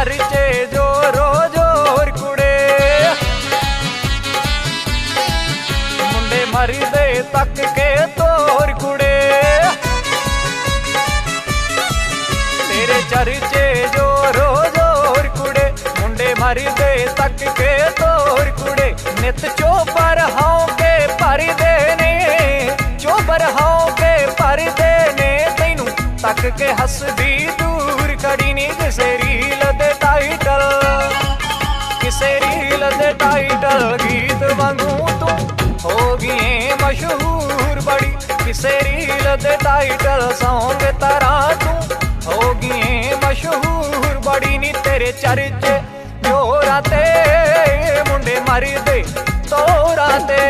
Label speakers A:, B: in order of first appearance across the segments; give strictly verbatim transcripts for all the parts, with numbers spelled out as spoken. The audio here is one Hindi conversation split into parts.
A: चर्चे जोरो जोर कुड़े मुंडे मरदे तक के तोर कुड़े तेरे चर्चे जोरो जोर कुड़े मुंडे मरदे तक के तोर कुड़े नित चोपर हाओ के भर देने चोपर हाओ के भर देने तैनू तक के हसदी दूर खड़ी नी किसे रील दे टाइटल किसे रील दे टाइटल गीत वांगू तू होगी मशहूर बड़ी किसे रील दे टाइटल सॉन्ग तरह तू होगी मशहूर बड़ी नी तेरे चर्चे जोरा ते मुंडे मरदे तोरा ते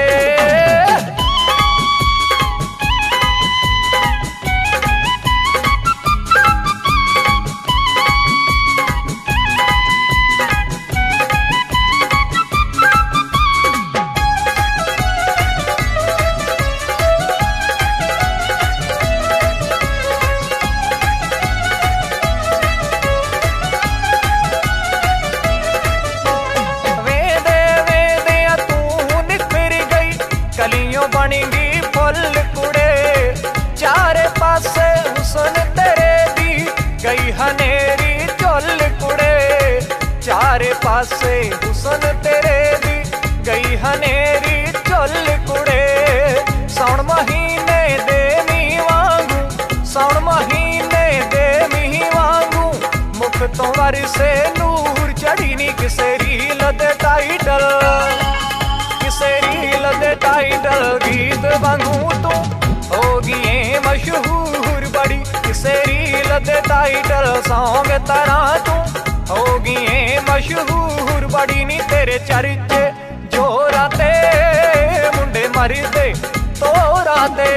A: बनेगी फुल कुड़े चारे पासे हुसन तेरे दी गई हनेरी चुल कुड़े चारे पासे हुसन तेरे दी गई हनेरी चुल कुड़े सौण महीने दे मी वांगू सौण महीने दे मी वांगू मुख तो वरसे नूर चढ़ी नी किसे रील दे टाइटल किसे रील दे टाइटल गीत वांगू तू होगी मशहूर बड़ी किसे रील दे टाइटल सॉन्ग तरह तू होगी मशहूर बड़ी नी तेरे चर्चे जोरा ते मुंडे मरदे तोरा ते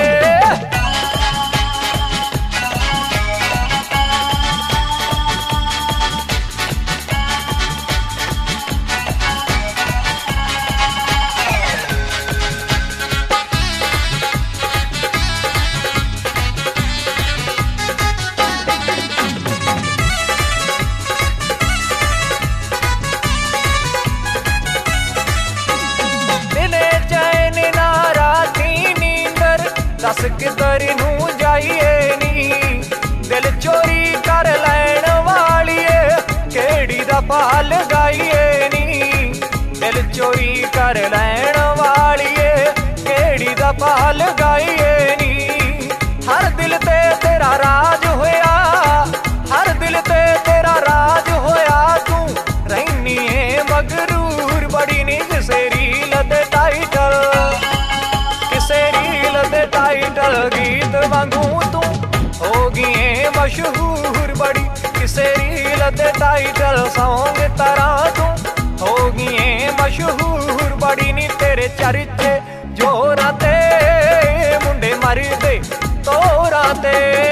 A: दस किधर नू जाइए नी दिल चोरी कर लैन वालिए केड़ी दा पाल गाइए नी दिल चोरी कर लैन वालिए केड़ी दा पाल गाइए नी हर दिल ते तेरा राज होया हर दिल ते तेरा राज होया तू रहनी है मगरूर बड़ी नी किसे रील दे टाइटल किसे रील दे टाइटल गीत वांगू तू होगी मशहूर बड़ी किसे रील दे टाइटल सॉन्ग तरह तू होगी मशहूर बड़ी नी तेरे चर्चे जोरा ते मुंडे मरदे तोरा ते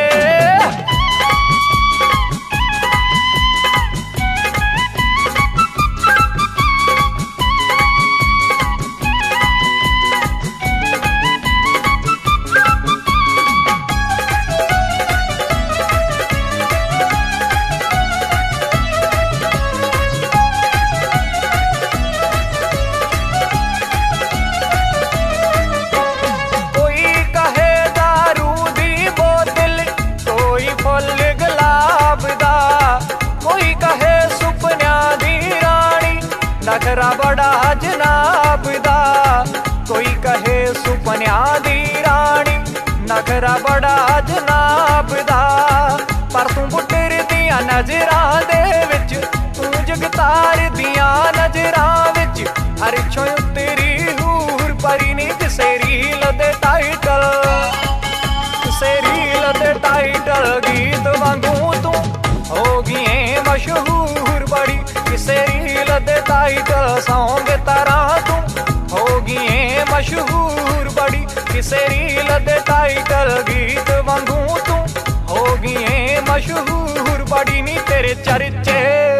A: नखरा बड़ा जनाब दा कोई कहे सुपन्या दी रानी नखरा बड़ा जनाब दा पर तू बुटर दिया नजरां दे विच तू जगतार दिया नजरां विच हर छों तेरी हूर परी नी किसे रील दे टाइटल किसे रील दे टाइटल गीत वांगू तू होगी मशहूर बड़ी किसे रील दे टाइटल सॉन्ग तरह तू होगी मशहूर बड़ी किसे रील दे टाइटल गीत वांगू तू होगी मशहूर बड़ी नी तेरे चर्चे